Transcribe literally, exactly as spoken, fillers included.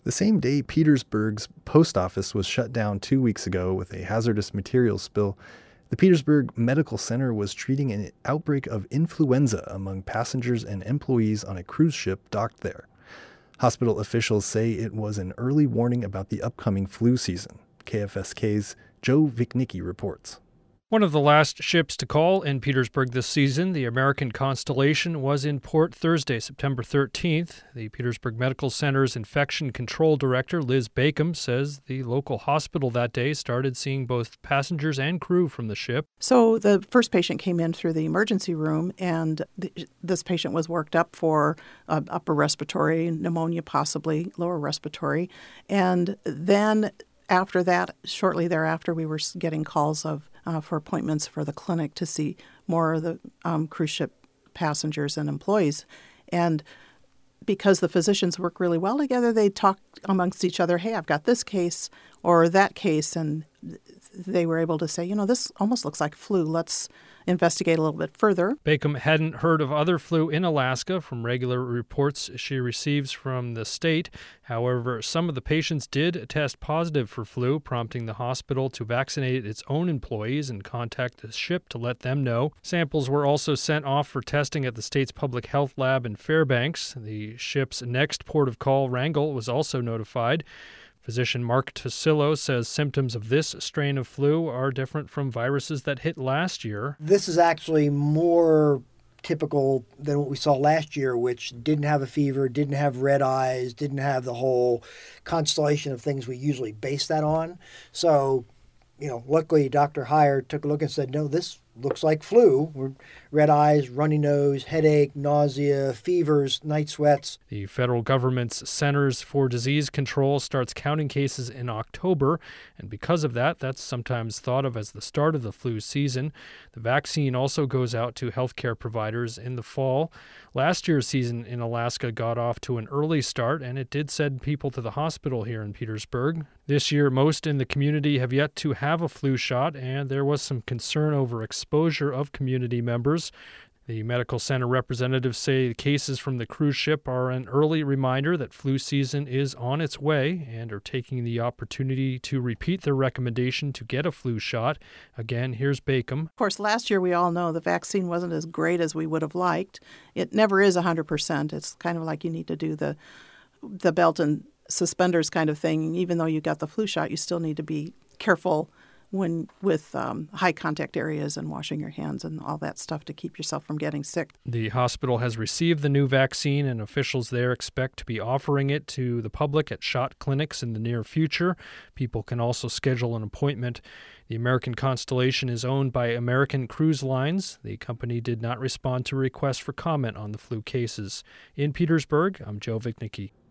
The same day Petersburg's post office was shut down two weeks ago with a hazardous materials spill, the Petersburg Medical Center was treating an outbreak of influenza among passengers and employees on a cruise ship docked there. Hospital officials say it was an early warning about the upcoming flu season. K F S K's Joe Vichnicki reports. One of the last ships to call in Petersburg this season, the American Constellation, was in port Thursday, September thirteenth. The Petersburg Medical Center's infection control director, Liz Bacom, says the local hospital that day started seeing both passengers and crew from the ship. So the first patient came in through the emergency room, and th- this patient was worked up for uh, upper respiratory pneumonia, possibly lower respiratory. And then after that, shortly thereafter, we were getting calls of uh, for appointments for the clinic to see more of the um, cruise ship passengers and employees. And because the physicians work really well together, they talk amongst each other, hey, I've got this case or that case, and they were able to say, you know, this almost looks like flu. Let's investigate a little bit further. Bacom hadn't heard of other flu in Alaska from regular reports she receives from the state. However, some of the patients did test positive for flu, prompting the hospital to vaccinate its own employees and contact the ship to let them know. Samples were also sent off for testing at the state's public health lab in Fairbanks. The ship's next port of call, Wrangell, was also notified. Physician Mark Tosillo says symptoms of this strain of flu are different from viruses that hit last year. This is actually more typical than what we saw last year, which didn't have a fever, didn't have red eyes, didn't have the whole constellation of things we usually base that on. So, you know, luckily Doctor Heyer took a look and said, no, this looks like flu. Red eyes, runny nose, headache, nausea, fevers, night sweats. The federal government's Centers for Disease Control starts counting cases in October, and because of that, that's sometimes thought of as the start of the flu season. The vaccine also goes out to healthcare providers in the fall. Last year's season in Alaska got off to an early start, and it did send people to the hospital here in Petersburg. This year, most in the community have yet to have a flu shot, and there was some concern over exposure of community members. The medical center representatives say the cases from the cruise ship are an early reminder that flu season is on its way and are taking the opportunity to repeat their recommendation to get a flu shot. Again, here's Bacom. Of course, last year we all know the vaccine wasn't as great as we would have liked. It never is one hundred percent. It's kind of like you need to do the the belt and suspenders kind of thing. Even though you got the flu shot, you still need to be careful when with um, high contact areas and washing your hands and all that stuff to keep yourself from getting sick. The hospital has received the new vaccine, and officials there expect to be offering it to the public at shot clinics in the near future. People can also schedule an appointment. The American Constellation is owned by American Cruise Lines. The company did not respond to requests for comment on the flu cases. In Petersburg, I'm Joe Vichnicki.